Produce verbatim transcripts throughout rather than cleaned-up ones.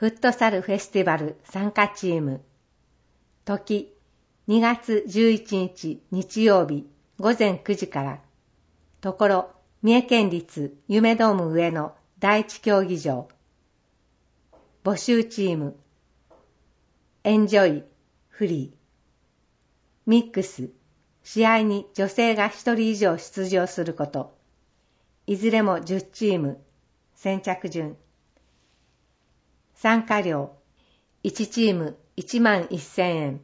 フットサルフェスティバル参加チーム。時、にがつじゅういちにち日曜日ごぜんくじから。ところ、三重県立夢ドーム上野第一競技場。募集チーム。エンジョイ、フリー。ミックス、試合に女性がひとり以上出場すること。いずれもじゅうチーム。先着順。参加料、いちチームいちまんせんえん。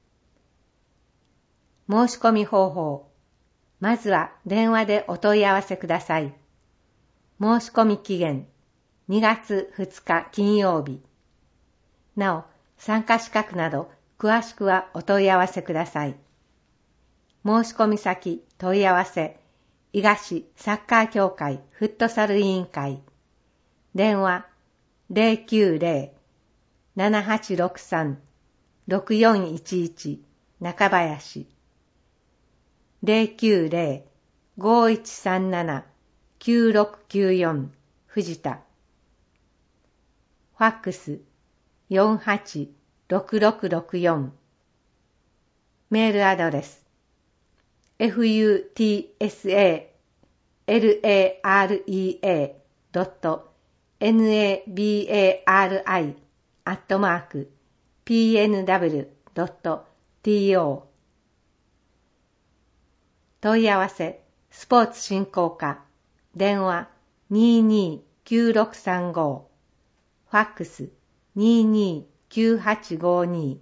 申し込み方法。まずは電話でお問い合わせください。申し込み期限、にがつふつか金曜日。なお、参加資格など詳しくはお問い合わせください。申し込み先問い合わせ、伊賀市サッカー協会フットサル委員会。電話 ゼロきゅうゼロ ななはちろくさん ろくよんいちいち 中林。ゼロきゅうゼロ ごいちさんなな きゅうろくきゅうよん 藤田。ファックスよんはちろくろくろくよん。メールアドレス エフユーティーエスエーエルエーアールイーエー ドット ナバリ アットマーク ピーエヌダブリュー ドット ティーオー。問い合わせスポーツ振興課電話 にーにーきゅうろくさんご。ファックス にーにーきゅうはちごに。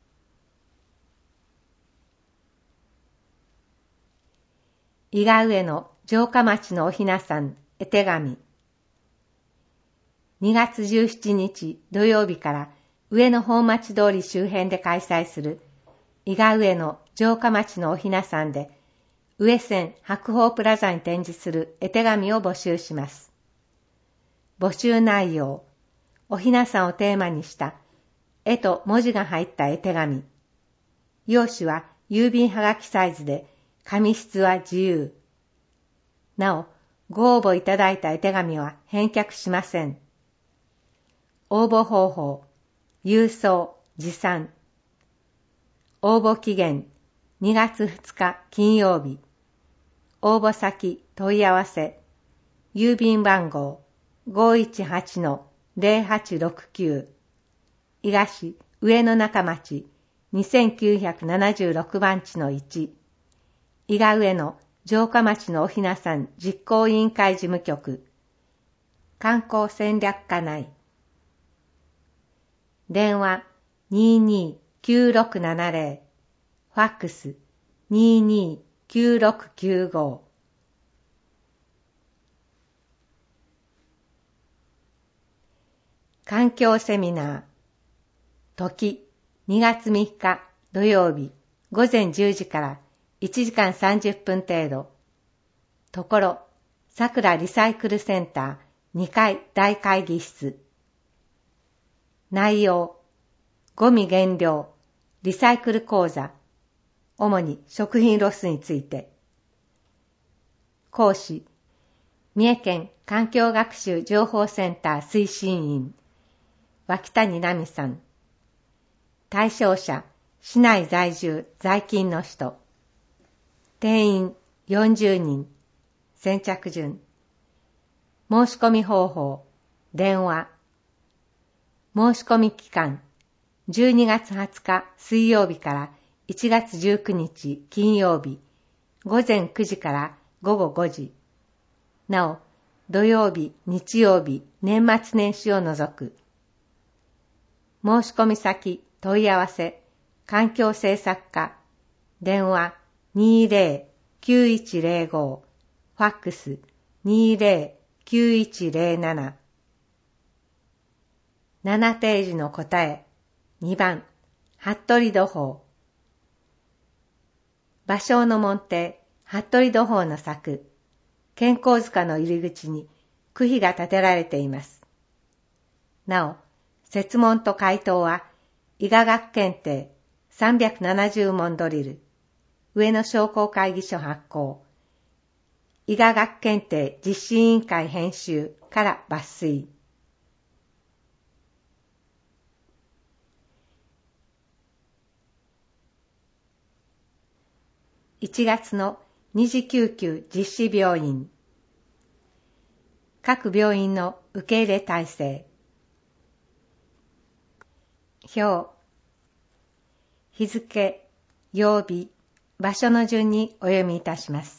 伊賀上野城下町のおひなさん絵手紙。にがつじゅうしちにち土曜日から上野本町通り周辺で開催する伊賀上野城下町のおひなさんで上線白鳳プラザに展示する絵手紙を募集します。募集内容、おひなさんをテーマにした絵と文字が入った絵手紙。用紙は郵便はがきサイズで、紙質は自由。なお、ご応募いただいた絵手紙は返却しません。応募方法、郵送、持参。応募期限、にがつふつか金曜日。応募先、問い合わせ。郵便番号 ごいちはちのゼロはちろくきゅう。伊賀市上野中町にせんきゅうひゃくななじゅうろくばんちのいち。伊賀上野城下町のおひなさん実行委員会事務局。観光戦略課内。電話 にーにーきゅうろくななゼロ。ファックス にーにーきゅうろくきゅうご。環境セミナー。時、にがつみっか土曜日ごぜんじゅうじからいちじかんさんじゅっぷん程度。ところ、さくらリサイクルセンターにかい大会議室。内容、ゴミ減量、リサイクル講座、主に食品ロスについて。講師、三重県環境学習情報センター推進員、脇谷奈美さん。対象者、市内在住在勤の人。定員よんじゅうにん。先着順。申し込み方法、電話。申し込み期間、じゅうにがつはつか水曜日からいちがつじゅうくにち金曜日、ごぜんくじからごごごじ。なお、土曜日、日曜日、年末年始を除く。申し込み先、問い合わせ、環境政策課、電話 にーぜろきゅういちゼロご、ファックス にーぜろきゅういちゼロなな。ななページの答え、にばん、服部土法。芭蕉の門弟、服部土法の作、健康塚の入り口に区碑が建てられています。なお、設問と回答は、伊賀学検定さんびゃくななじゅう問ドリル、上野商工会議所発行、伊賀学検定実施委員会編集から抜粋。 いちがつの二次救急実施病院。各病院の受け入れ体制。表。日付、曜日、場所の順にお読みいたします。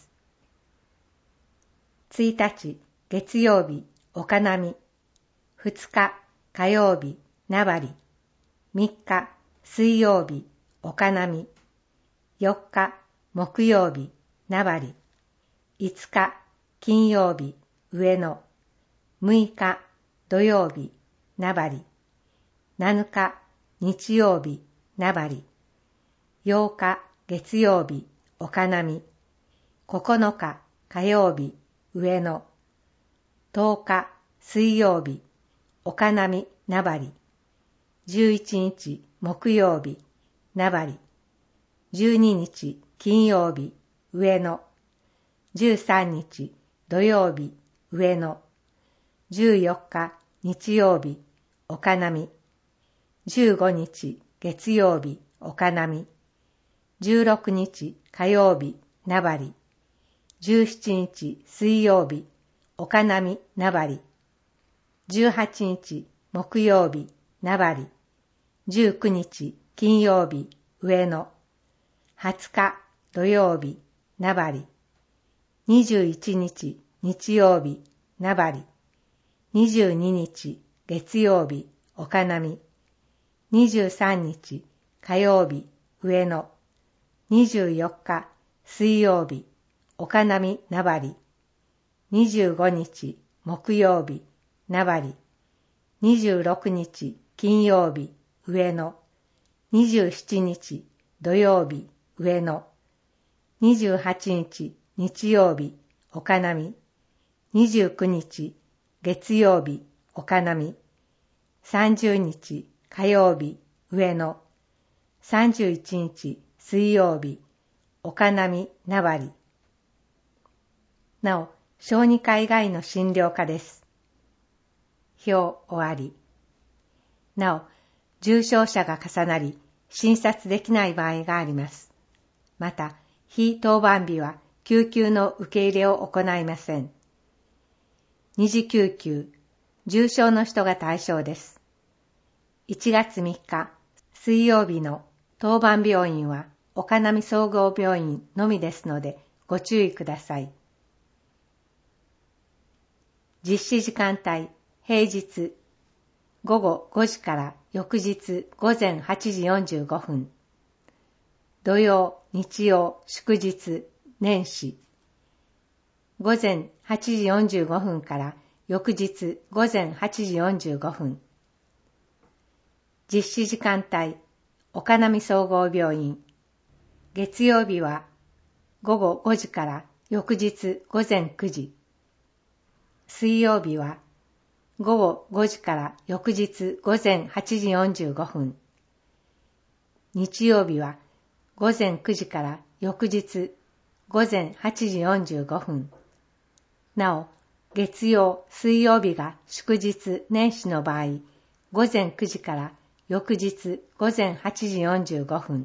いちにち、月曜日、岡波。ふつか、火曜日、名張。みっか、水曜日、岡波。よっか、木曜日、名張。いつか、金曜日、上野。むいか、土曜日、名張。なのか、日曜日、名張。ようか、月曜日、岡波。ここのか、火曜日、上野。とおか、水曜日、岡波、名張。じゅういちにち、木曜日、名張。じゅうににち、金曜日、上野。じゅうさんにち、土曜日、上野。じゅうよっか、日曜日、岡波。じゅうごにち、月曜日、岡波。じゅうろくにち、火曜日、名張。じゅうしちにち、水曜日、岡波、名張。じゅうはちにち、木曜日、名張。じゅうくにち、金曜日、上野。はつか、土曜日、名張。にじゅういちにち、日曜日、名張。にじゅうににち、月曜日、岡波。にじゅうさんにち、火曜日、上野。にじゅうよっか、水曜日、岡波、名張。にじゅうごにち、木曜日、名張。にじゅうろくにち、金曜日、上野。にじゅうしちにち、土曜日、上野。にじゅうはちにち、日曜日、岡波。にじゅうくにち、月曜日、岡波。さんじゅうにち、火曜日、上野。さんじゅういちにち、水曜日、岡波、名張。なお、小児科以外の診療科です。表終わり。なお、重症者が重なり、診察できない場合があります。また、非当番日は救急の受け入れを行いません。二次救急、重症の人が対象です。いちがつみっか、水曜日の当番病院は岡波総合病院のみですのでご注意ください。実施時間帯、平日、ごごごじから翌日ごぜんはちじよんじゅうごふん。土曜、日曜、祝日、年始。ごぜんはちじよんじゅうごふんから翌日ごぜんはちじよんじゅうごふん。実施時間帯、岡波総合病院。月曜日はごごごじから翌日ごぜんくじ。水曜日はごごごじから翌日ごぜんはちじよんじゅうごふん。日曜日はごぜんくじから翌日ごぜんはちじよんじゅうごふん。なお、月曜、水曜日が祝日、年始の場合、ごぜんくじから翌日ごぜんはちじよんじゅうごふん。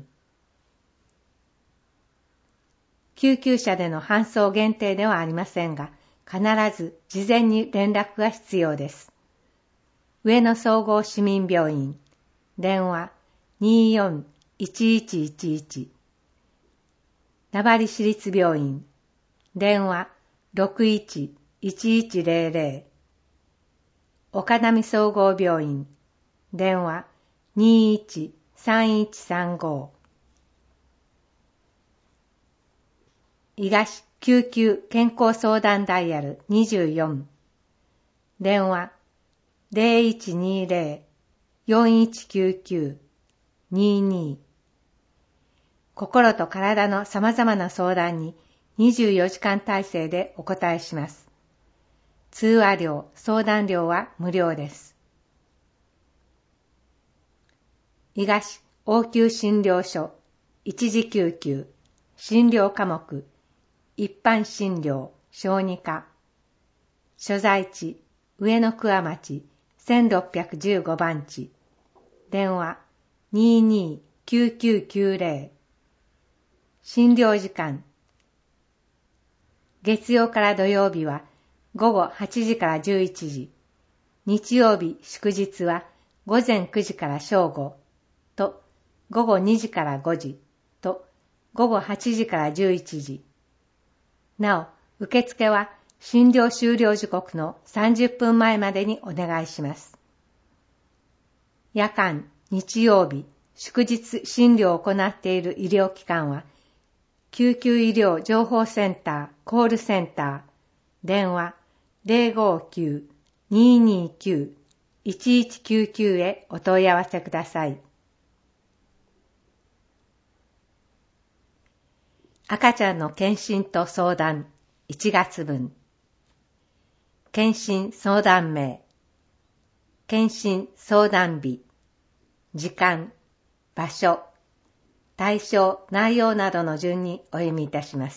救急車での搬送限定ではありませんが、必ず事前に連絡が必要です。上野総合市民病院、電話 にーよんいちいちいちいち。名張市立病院、電話 ろくいちいちいちぜろぜろ。岡波総合病院、電話 にーいちさんいちさんご。伊賀市救急健康相談ダイヤルにじゅうよん。電話 ゼロいちにゼロ よんいちきゅうきゅう にーにー。心と体の様々な相談ににじゅうよじかん体制でお答えします。通話料、相談料は無料です。伊賀市応急診療所、一時救急、診療科目、一般診療、小児科。所在地、上野桑町、せんろっぴゃくじゅうごばんち。電話、にーにーきゅうきゅうきゅうぜろ。診療時間月曜から土曜日は午後はちじからじゅういちじ、日曜日祝日は午前くじから正午と午後にじからごじと午後はちじからじゅういちじ。なお、受付は診療終了時刻のさんじゅっぷんまえまでにお願いします。夜間、日曜日、祝日診療を行っている医療機関は、救急医療情報センターコールセンター、電話 ゼロごきゅう にーにーきゅう いちいちきゅうきゅう へお問い合わせください。赤ちゃんの検診と相談いちがつぶん。検診相談名、検診相談日、時間、場所、対象、内容などの順にお読みいたします。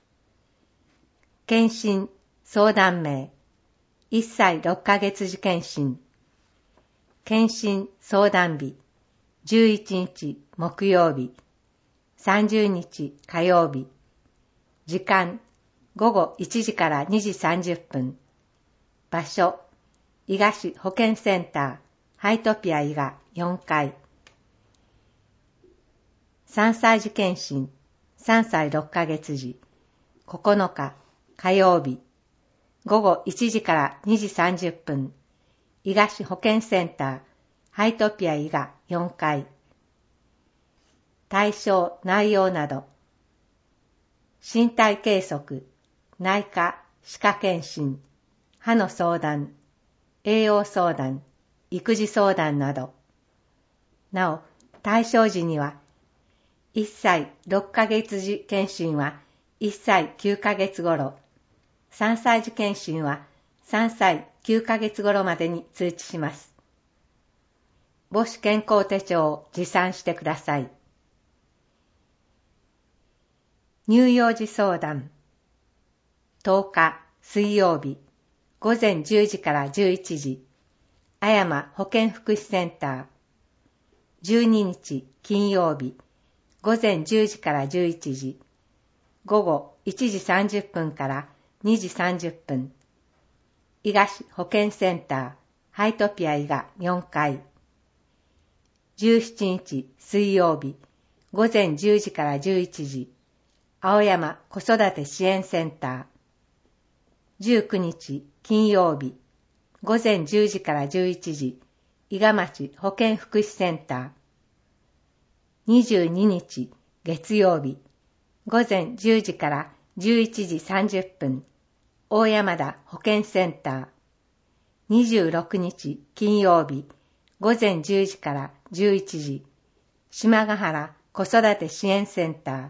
検診相談名、いっさいろっかげつ時検診。検診相談日、じゅういちにち木曜日、さんじゅうにち火曜日。時間、ごごいちじからにじさんじゅっぷん。場所、伊賀市保健センター、ハイトピア伊賀よんかい。さんさい児検診、さんさいろっかげつ時、ここのか火曜日。ごごいちじからにじさんじゅっぷん。伊賀市保健センター、ハイトピア伊賀よんかい。対象、内容など。身体計測、内科、歯科検診、歯の相談、栄養相談、育児相談など。なお、対象時には、いっさいろっかげつ時検診はいっさいきゅうかげつ頃、さんさい児検診はさんさいきゅうかげつ頃までに通知します。母子健康手帳を持参してください。乳幼児相談。とおか水曜日、ごぜんじゅうじからじゅういちじ、あやま保健福祉センター。じゅうににち金曜日、ごぜんじゅうじからじゅういちじ、ごごいちじさんじゅっぷんからにじさんじゅっぷん。伊賀市保健センター、ハイトピア伊賀よんかい。じゅうしちにち水曜日、ごぜんじゅうじからじゅういちじ、青山子育て支援センター。じゅうくにち金曜日、ごぜんじゅうじからじゅういちじ、伊賀町保健福祉センター。にじゅうににち月曜日、ごぜんじゅうじからじゅういちじさんじゅっぷん、大山田保健センター。にじゅうろくにち金曜日、ごぜんじゅうじからじゅういちじ、島ヶ原子育て支援センター。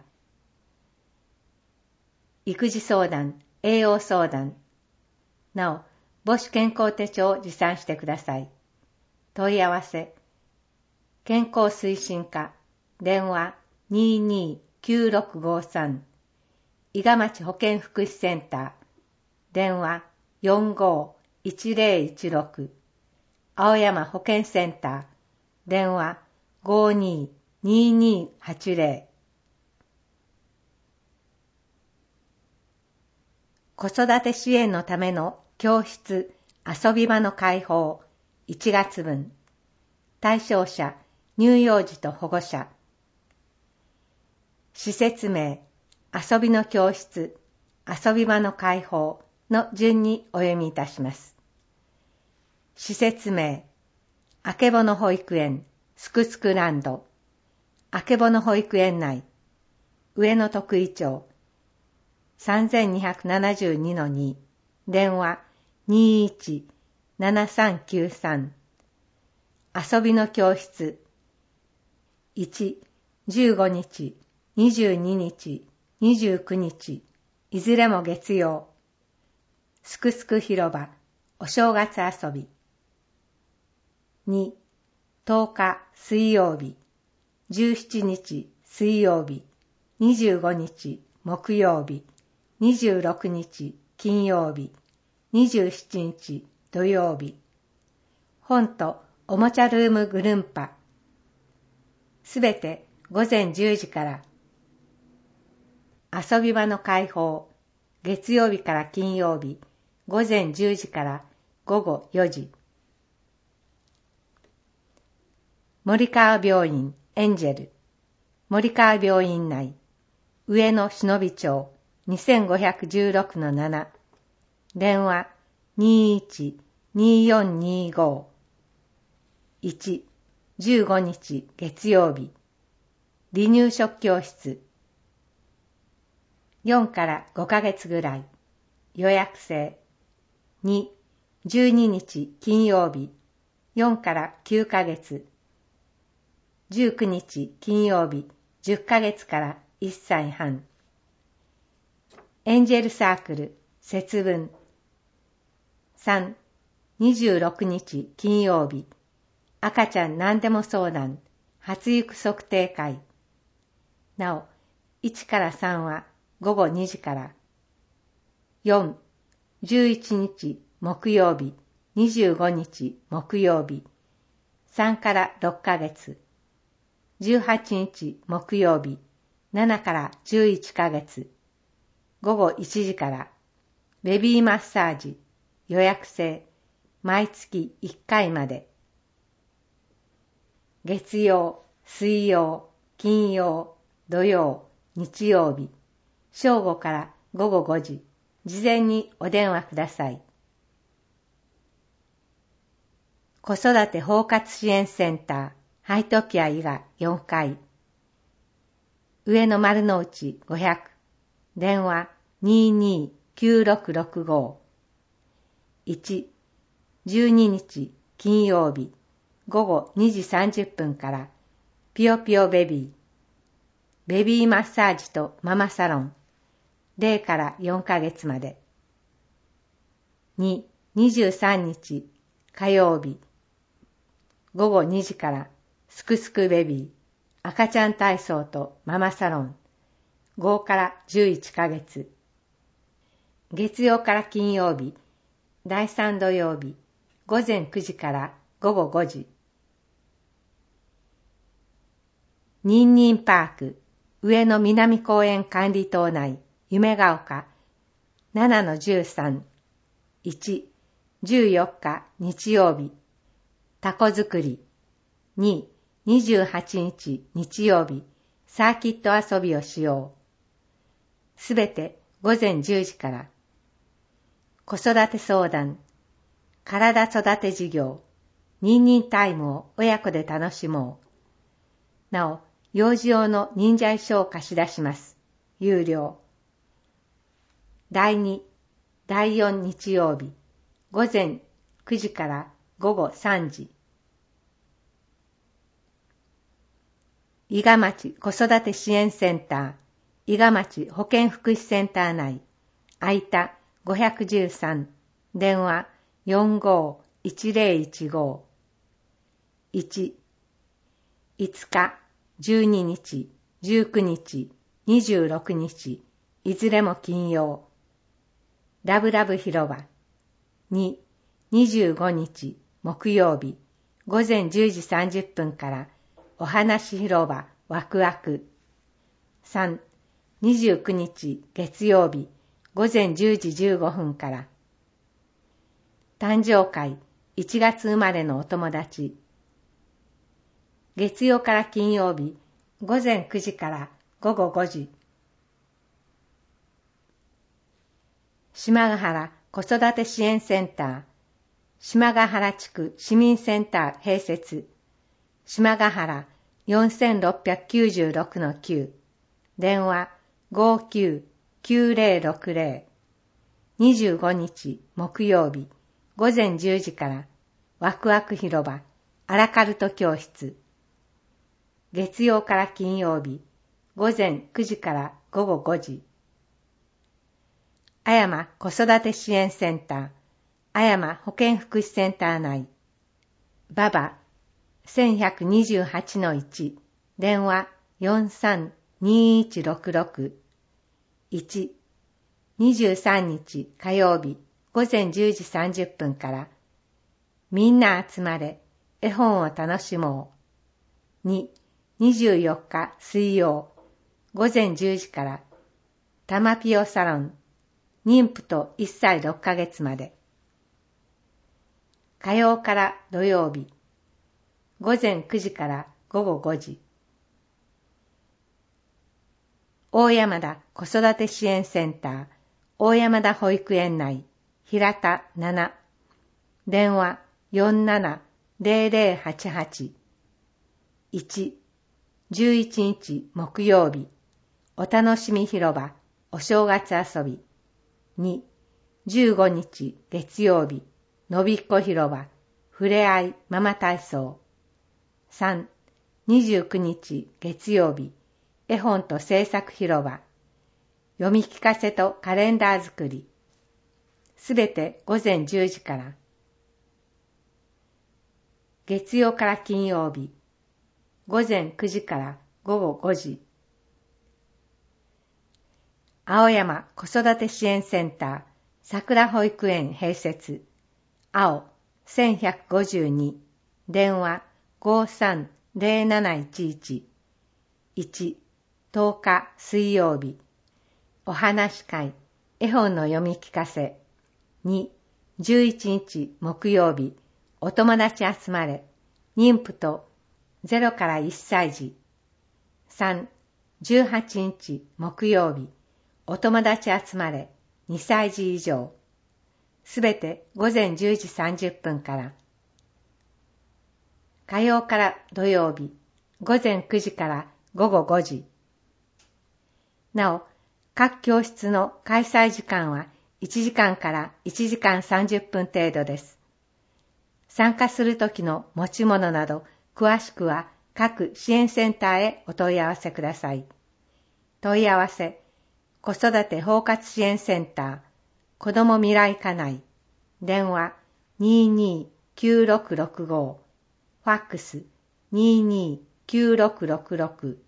育児相談、栄養相談。なお、母子健康手帳を持参してください。問い合わせ。健康推進課、電話 にーにーきゅうろくごさん。伊賀町保健福祉センター、電話よんごいちぜろいちろく。青山保健センター、電話ごにーにーにーはちぜろ。子育て支援のための教室、遊び場の開放いちがつぶん。対象者、乳幼児と保護者。施設名、遊びの教室、遊び場の開放の順にお読みいたします。施設名、あけぼの保育園、すくすくランド。あけぼの保育園内、上野徳井町、さんぜんにひゃくななじゅうにのに、電話にーいちななさんきゅうさん。遊びの教室いち、じゅうごにち、にじゅうににち、にじゅうくにち、いずれも月曜。すくすく広場、お正月遊び。に、とおか水曜日、じゅうしちにち水曜日、にじゅうごにち木曜日、にじゅうろくにち金曜日、にじゅうしちにち土曜日。本とおもちゃルームぐるんぱ。すべてごぜんじゅうじから。遊び場の開放、 月曜日から金曜日、ごぜんじゅうじからごごよじ。森川病院エンジェル、森川病院内、上野忍町 にせんごひゃくじゅうろくのなな、電話 にーいち にーよんにーご。いち、じゅうごにち月曜日、離乳食教室。よんからごかげつぐらい、予約制。に、じゅうににち金曜日、よんからきゅうかげつ。じゅうくにち金曜日、じゅっかげつからいっさいはん。エンジェルサークル節分。さん、にじゅうろくにち金曜日、赤ちゃん何でも相談、発育測定会。なお、いちからさんはごごにじから。よん、じゅういちにち木曜日、にじゅうごにち木曜日、さんからろっかげつ。じゅうはちにち木曜日、ななからじゅういっかげつ。ごごいちじから。ベビーマッサージ、予約制、毎月いっかいまで。月曜、水曜、金曜、土曜、日曜日、正午からごごごじ、事前にお電話ください。子育て包括支援センター、ハイトピア伊賀よんかい。上野丸の内ごひゃく、電話 にーにーきゅうろくろくご。いち、じゅうににち金曜日、ごごにじさんじゅっぷんからピヨピヨベビー、ベビーマッサージとママサロン、ゼロからよんかげつまで。に、にじゅうさんにち火曜日、ごごにじからすくすくベビー、赤ちゃん体操とママサロン、ごからじゅういっかげつ。月曜から金曜日、だいさん土曜日、ごぜんくじからごごごじ。ニンニンパーク、上野南公園管理棟内、夢が丘、ななのじゅうさん。いち、じゅうよっか日曜日、タコ作り。に、にじゅうはちにち日曜日、サーキット遊びをしよう。すべてごぜんじゅうじから。子育て相談、体育て事業、ニンニンタイムを親子で楽しもう。なお、幼児用の忍者衣装を貸し出します。有料。だいに、だいよん日曜日、ごぜんくじからごごさんじ。伊賀町子育て支援センター、伊賀町保健福祉センター内、空いたごひゃくじゅうさん、電話 よんごーいちぜろいちご。いち、いつか、じゅうににち、じゅうくにち、にじゅうろくにち、いずれも金曜。ラブラブ広場。に、にじゅうごにち、木曜日、ごぜんじゅうじさんじゅっぷんからお話広場ワクワク。さん、にじゅうくにち月曜日、ごぜんじゅうじじゅうごふんから。誕生会いちがつ生まれのお友達。月曜から金曜日、ごぜんくじからごごごじ。島ヶ原子育て支援センター、島ヶ原地区市民センター併設、島ヶ原 よんろくきゅうろくのきゅう、電話 ごーきゅうきゅうぜろろくぜろ。にじゅうごにち木曜日、ごぜんじゅうじからワクワク広場アラカルト教室。月曜から金曜日、ごぜんくじからごごごじ。あやま子育て支援センター、あやま保健福祉センター内、ババせんひゃくにじゅうはちのいち、電話 よんさんにいちろくろく。いち、にじゅうさんにち火曜日、ごぜんじゅうじさんじゅっぷんから、みんな集まれ、絵本を楽しもう。に、にじゅうよっか水曜、ごぜんじゅうじから、たまぴよサロン。 妊婦といっさいろっかげつまで。火曜から土曜日、ごぜんくじからごごごじ。大山田子育て支援センター、大山田保育園内、平田なな、電話 よんななゼロゼロはちはち。いち、じゅういちにち木曜日、お楽しみ広場、お正月遊び。に、じゅうごにち月曜日、のびっこ広場、ふれあいママ体操。さん、にじゅうくにち月曜日、絵本と制作広場、読み聞かせとカレンダー作り。すべてごぜんじゅうじから。月曜から金曜日、ごぜんくじからごごごじ。青山子育て支援センター、桜保育園併設、青せんひゃくごじゅうに、電話 ごさんゼロなないちいち。いち、とおか水曜日、お話会、絵本の読み聞かせ。に、じゅういちにち木曜日、お友達集まれ、妊婦とゼロからいっさい児。さん、じゅうはちにち木曜日、お友達集まれ、にさい児以上。すべてごぜんじゅうじさんじゅっぷんから。火曜から土曜日、ごぜんくじからごごごじ。なお、各教室の開催時間はいちじかんからいちじかんさんじゅっぷん程度です。参加するときの持ち物など、詳しくは各支援センターへお問い合わせください。問い合わせ、子育て包括支援センター、子ども未来課内、電話 にーにーきゅうろくろくご、ファックス にーにーきゅうろくろくろく